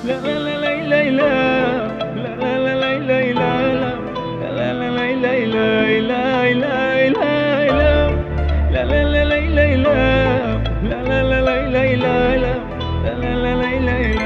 La la la la la la. La la la la la la la. La la la la la la la la la. La la la la la la. La la la la la la la. La la la la la la.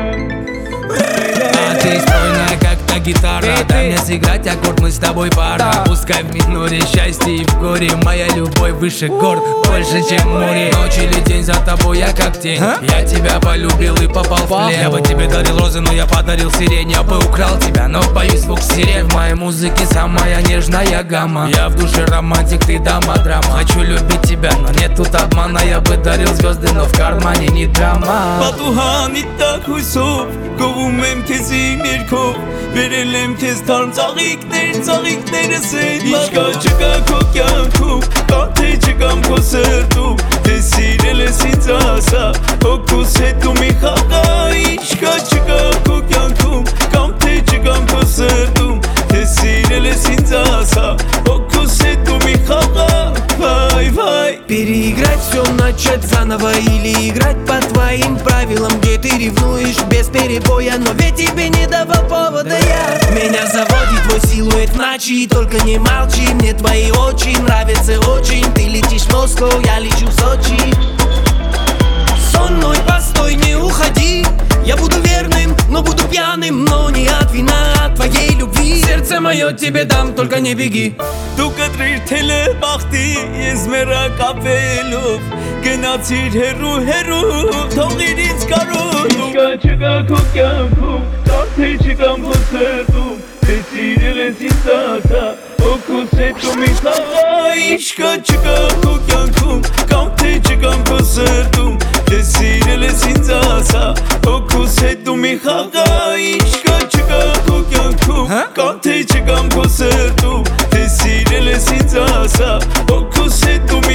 А ты стройная, как та гитара. Дай мне сыграть аккорд, мы с тобой пара. Пускай в миноре счастье и в горе. Моя любовь выше гор, больше чем море. Ночь или день за тобой, я как тень. Я тебя полюбил и попал в плен. Я бы тебе дарил розы, но я подарил сирень. Я бы украл тебя, но боюсь звук сирен. В моей музыке самая нежная гамма. Я в душе романтик, ты дама драма. Хочу любить тебя, но нет тут обмана. Я бы дарил звезды, но в кармане не драма. Պատուհանիդ տակ հույսով գովում եմ քեզ իմ երկով Վերել եմ քեզ թարմ ծաղիկներս հետ Ինչ կա չկա քո կյանքում Կամ թե չկամ քո սրտում Թե սիրել ես ինձ ասա Հոգուս հետ ու մի խաղա Ինչ կա չկա քո կյանքում Կամ թե չկամ քո սրտում Թե սիրել ես ինձ ասա Հոգուս հետ ու մի խաղա Վայ վայ Переиграть все, начать заново или играть по твоим правилам, где ты ревнуешь без перебоя, но ведь тебе не давал повода я. Меня заводит твой силуэт в ночи, только не молчи, мне твои очи нравятся очень. Ты летишь в Москву, я лечу в Сочи. Сонной постой, не уходи, я буду верным, но буду пьяным, но не от вина, от твоей любви. Сердце мое тебе дам, только не беги. Դու կտրիր թելը բախտի, ես մերակապելով Գնացիր հերու թողիր ինձ կարոտ Ինչկա չկա քո կյանքում, կամ թե չկամ քո սրտում Թե սիրել ես ինձ ասա, հոգուս հետ ու մի խաղա Ինչկա չկա քո կյանքում, կամ թե չկամ քո սրտում Թե սիրել ես ինձ ասա, հոգուս հետ ու մի խաղա Ինչկա չկա քո կյանքում, կամ թե չկամ քո սրտում Թե սիրել ես ինձ ասա, հոգուս հետ ու